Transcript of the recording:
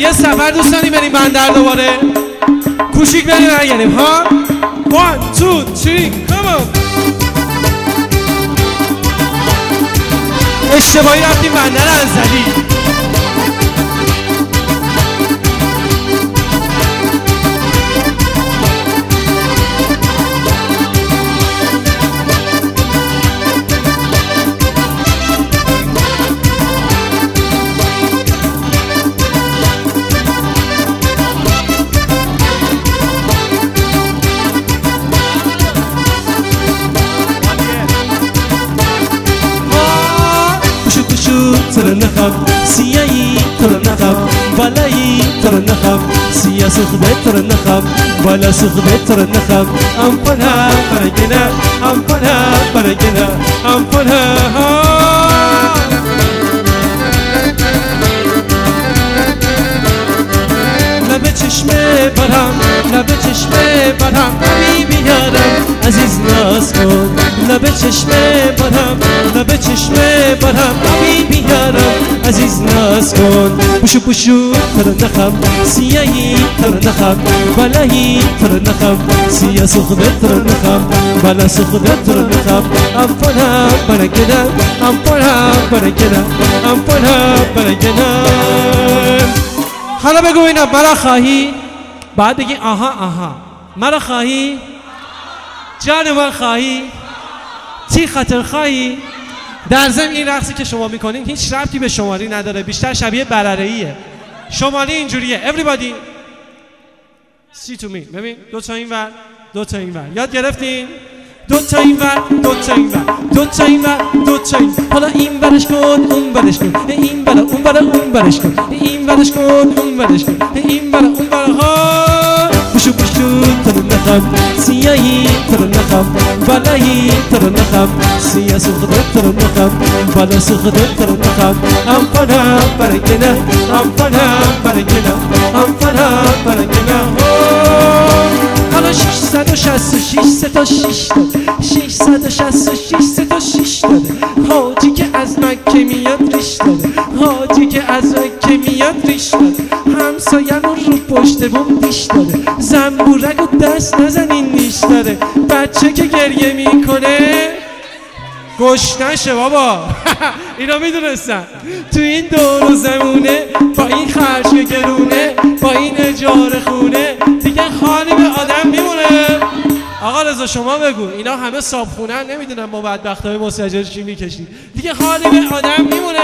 یه سفر دوستانی بریم بندر دوباره کوچیک بریم برگردیم ها 1 2 3 come on اشتباهی رفتیم بندر انزلی تر نخم سیایی تر نخم بالایی تر نخم سیا سخده تر نخم بالا سخده تر نخم ام پنها برگنا ام پنها برگنا ام پنها لب چشمه برم لب چشمه برم بیارم عزیز ناز کن لب چشمه برم لب چشمه برم بیارم عزیز ناز کن پوشو پوشو تر نخم سیایی تر نخم بالایی تر نخم سیا سخده تر نخم بالا سخده تر نخم ام پنها برگنا ام پنها برگنا ام پنها برگنا حالا بگو اینا مرا خواهی بعد بگی آها آها مرا خواهی جان من خواهی تی خاطر خواهی در ضمن این رقصی که شما میکنین هیچ ربطی به شمالی نداره بیشتر شبیه برره‌ایه شمالی اینجوریه everybody see to me ببین دو تا این ور دو تا این ور یاد گرفتین دو تا این ور دو تا این ور دو تا این ور دو تا این حالا این ورش کن اون ورش کن این ور اون ور اون ورش کن این ورش کن اون ورش کن این ور اون ور ها پوشو پوشو تر نخم سیایی تر نخم بالایی تر نخم سیا سخده تر نخم بالا سخده تر نخم ام پنها برگنا ام پنها برگنا ام پنها برگنا حالا 666 سه تا 6 داد 666 سه تا 6 داده حاجی که از مکه میاد ریش داده حاجی که از مکه میاد ریش داده همسایه رو پشت بوم دیش داده زنبورک و دست نزنین نیش داره بچه که گریه میکنه گوش نشه بابا اینا میدونستن تو این دور و زمونه با این خرج گرونه با این اجاره خونه دیگه خالی به آدم میمونه آقا رضا شما بگو اینا همه صابخونه نمیدونن ما بدبختای مسجر چی میکشید دیگه خالی به آدم میمونه